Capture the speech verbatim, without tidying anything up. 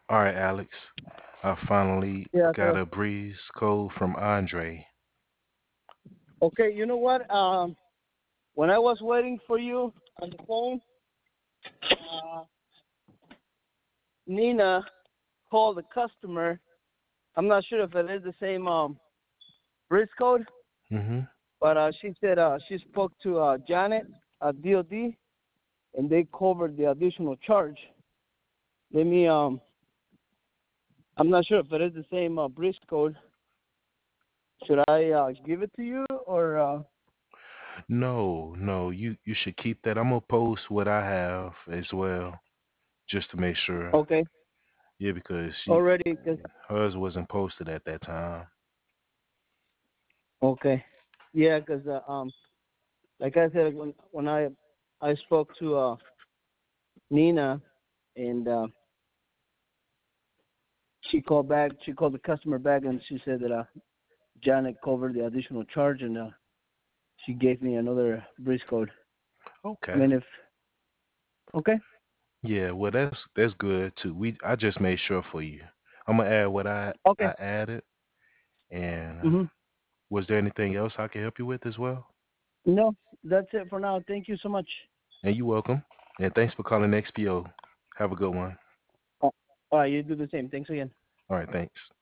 All right, Alex. I finally Yeah, got so a breeze code from Andre. okay, you know what? Um, when I was waiting for you on the phone, uh, Nina called the customer. I'm not sure if it is the same um bridge code, Mm-hmm. but uh, she said uh, she spoke to uh, Janet at D O D, and they covered the additional charge. Let me um, I'm not sure if it is the same uh, bridge code. Should I uh, give it to you or uh, No, no, you you should keep that. I'm gonna post what I have as well, just to make sure. okay Yeah, because she already? 'Cause- hers wasn't posted at that time. okay, yeah, because uh, um, like I said, when when I I spoke to uh, Nina, and uh, she called back. She called the customer back, and she said that uh, Janet covered the additional charge, and uh, she gave me another bridge code. I Okay. mean, if okay, Yeah, well that's that's good too. We I just made sure for you. I'm gonna add what I okay, I added. And mhm, was there anything else I can help you with as well? no, that's it for now. Thank you so much. And you're welcome. And thanks for calling X P O. Have a good one. Uh, all right, you do the same. Thanks again. All right, thanks.